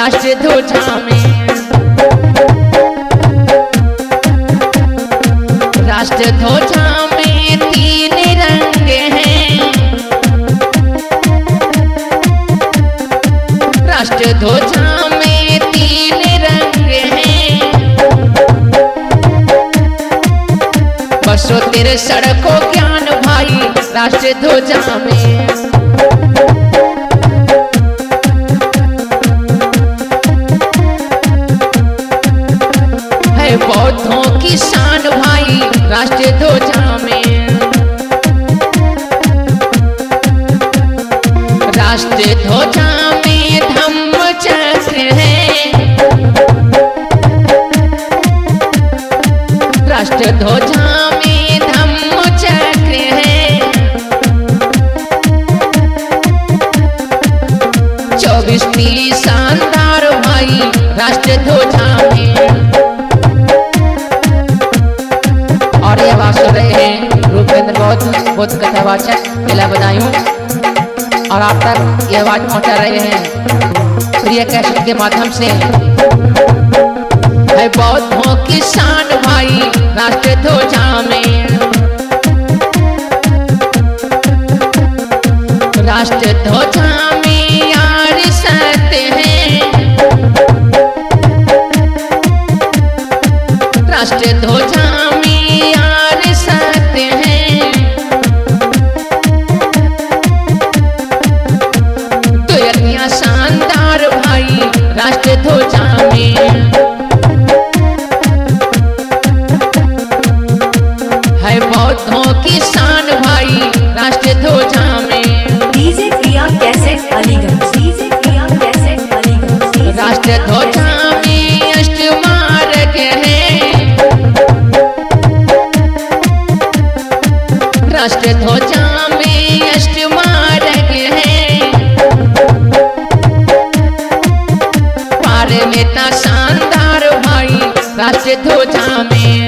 राष्ट्र ध्वजा में। राष्ट्र ध्वजा में 3 रंग हैं। राष्ट्र ध्वजा में 3 रंग हैं। बसो तेरे सड़कों ज्ञान भाई राष्ट्र ध्वजा में। है बौद्धों की शान भाई राष्ट्र ध्वजा में। राष्ट्र ध्वजा में धम्म चक्र है। राष्ट्र ध्वजा में धम्म चक्र है। 24 तीली शानदार भाई राष्ट्र ध्वजा में। और ये आवाज सुन रहे हैं रूपेंद्र बौद्ध कथावाचक किला बदायूं, और आप तक ये आवाज पहुंचा रहे हैं प्रिय कैसेट के माध्यम से। है बौद्धों की शान भाई राष्ट्र ध्वजा में। राष्ट्र ध्वजा में यार सत्य हैं। राष्ट्र ध्वजा में यार सत्य हैं। दुनिया शानदार भाई राष्ट्र ध्वजा में। है बौद्धों की शान भाई राष्ट्र ध्वजा में। DJ Priya cassette Aliganj, DJ Priya cassette Aliganj. राष्ट्र ध्वजा में अष्टमार्ग है। राष्ट्र ध्वजा में अष्टमार्ग है। पार नेता शानदार भाई राष्ट्र ध्वजा में।